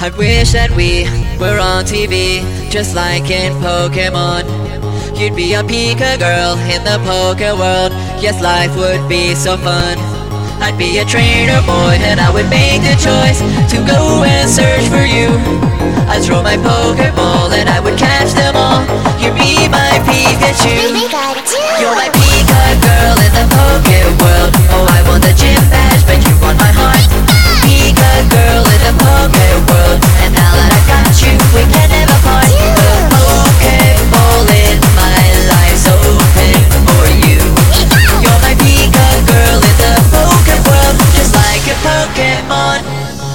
I wish that we were on TV, just like in Pokemon. You'd be a Pika girl in the Poke world. Yes, life would be so fun. I'd be a trainer boy and I would make the choice to go and search for you. I'd throw my Pokeball and I would catch them all. You'd be my Pikachu. You're my Pika girl in the Poke world. Oh, I want the gym badge, but you want my heart. Pika girl in the Poke world, and now that I got you, we can never part. The Pokeball in my life's open for you. You're my Pika girl in the Poke world, just like a Pokemon.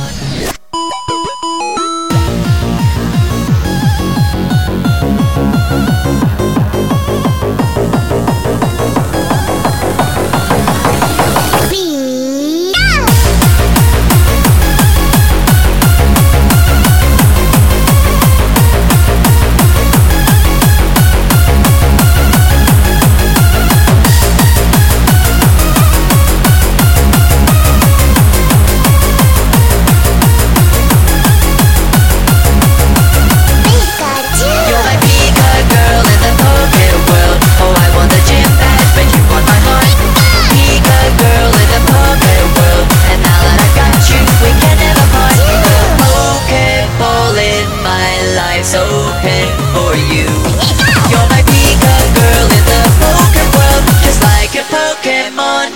Life's open for you. You're my Pika girl in the Poke world, just like a Pokemon.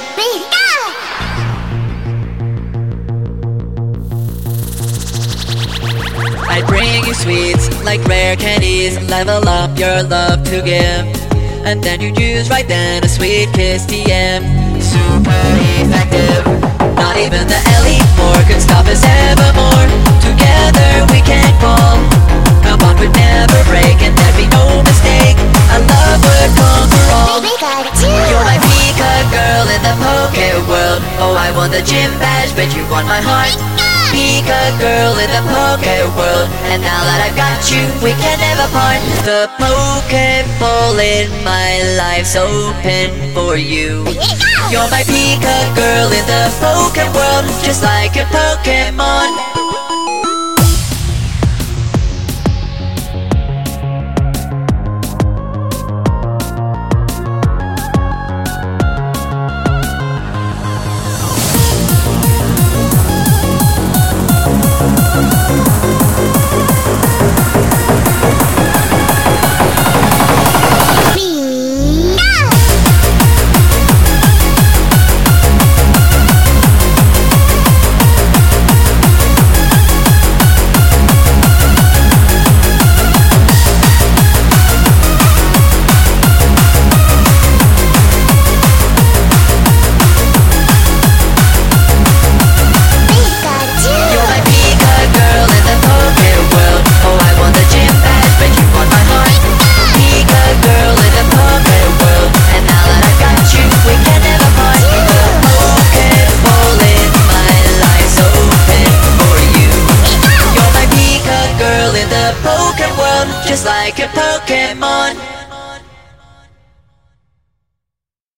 I'd bring you sweets like rare candies, level up your love to give, and then you'd use right then a sweet kiss TM. Super effective. Not even the Elite Four could stop us evermore. Together we can call. Our bond would never break and there'd be no mistake. Our love would conquer all. You're my Pika girl in the Poke world. Oh, I want the gym badge, but you want my heart. Pika girl in the Poke world, and now that I've got you, we can never part. The Pokeball in my life's open for you. You're my Pika girl in the Poke world, just like a Pokemon.